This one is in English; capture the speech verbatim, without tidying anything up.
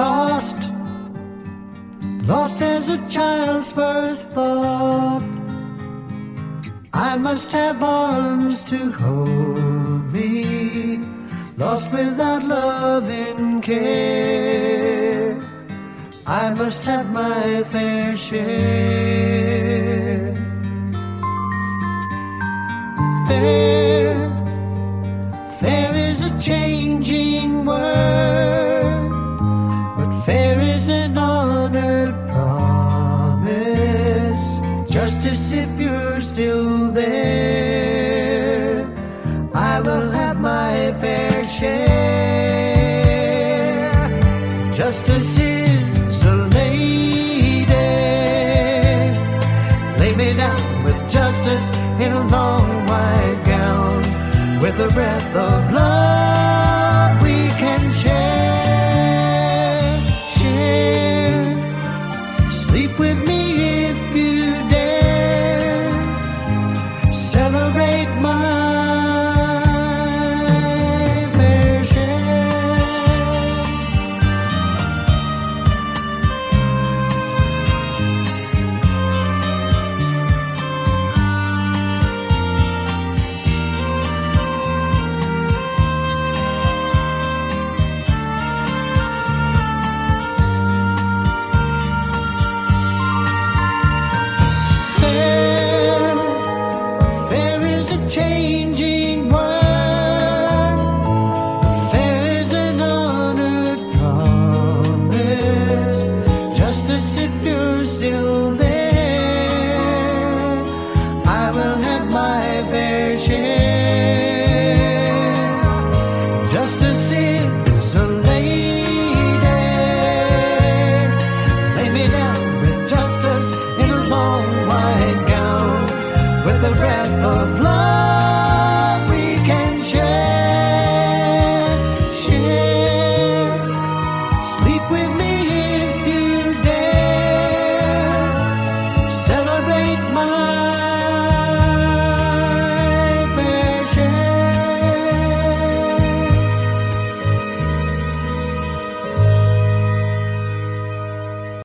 lost, lost as a child's first thought. I must have arms to hold me, lost without love and care. I must have my fair share. Fair, fair is a changing word, but fair is an honored promise. Justice, if you're still there, I will have my fair share. Justice is a lady, lay me down with justice in a long white gown, with a breath of love we can share, share. Sleep with me if you dare, celebrate my fair share. Changing world, fair is an honored promise. Justice, if you're still there, I will have my fair share. Justice is a lady, lay me down with justice in a long white gown, with a breath of